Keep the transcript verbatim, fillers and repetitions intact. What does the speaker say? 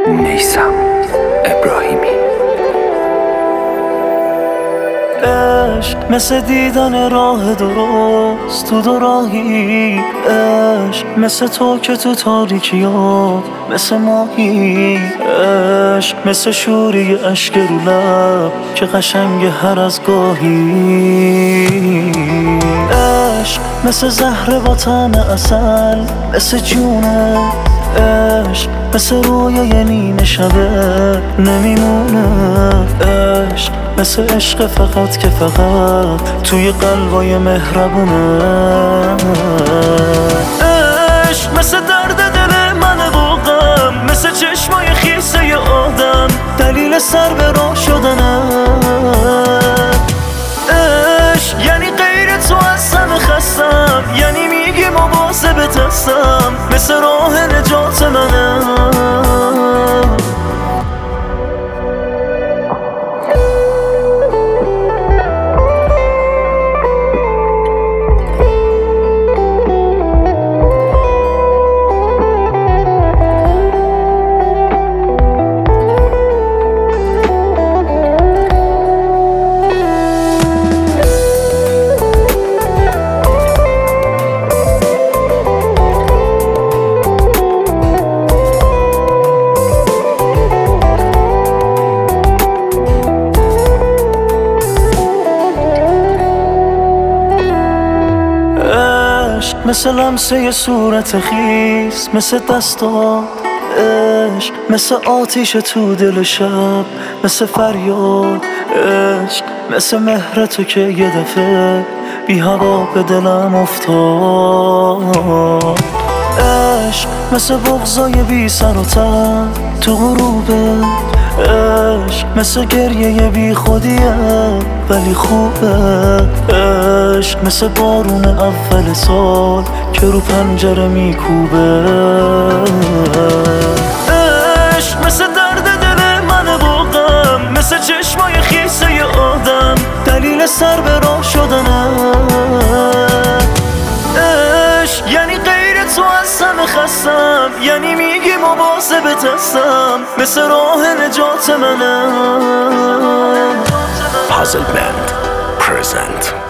نیسم ابراهیمی. عشق مثل دیدن راه درست تو دو راهی، عشق مثل تو که تو تاریکی ها مثل ماهی، عشق مثل شوری عشق رو لب که قشنگ هر از گاهی، عشق مثل زهر با طعم عسل مثل جونه، عشق مثل رویای نیمه شبه نمیمونه، عشق مثل عشق فقط که فقط توی قلبای مهربونه، عشق مثل درد دل من و غم، مثل چشمای خیسه آدم دلیل سر به راه شدنه، عشق یعنی غیر تو از همه خستم، یعنی میگی مواظبت هستم مثل راه نجات منه. مثل لمسه صورت خیس، مثل دستات عشق، مثل آتیش تو دل شب، مثل فریاد عشق، مثل مهر تو که یه دفعه بی هوا به دلم افتاد، عشق مثل بغضای بی سر و ته تو غروبه، عشق مثل گریه بی خودیه ولی خوبه، عشق مثل بارون اول سال که رو پنجره میکوبه، عشق مثل درد دل من و غم، مثل چشمای خیسه آدم دلیل سر به راه شدنه، عشق یعنی غیر تو از همه خستم، یعنی میگی مواظبت هستم مثل راه نجات منه. Puzzle Band present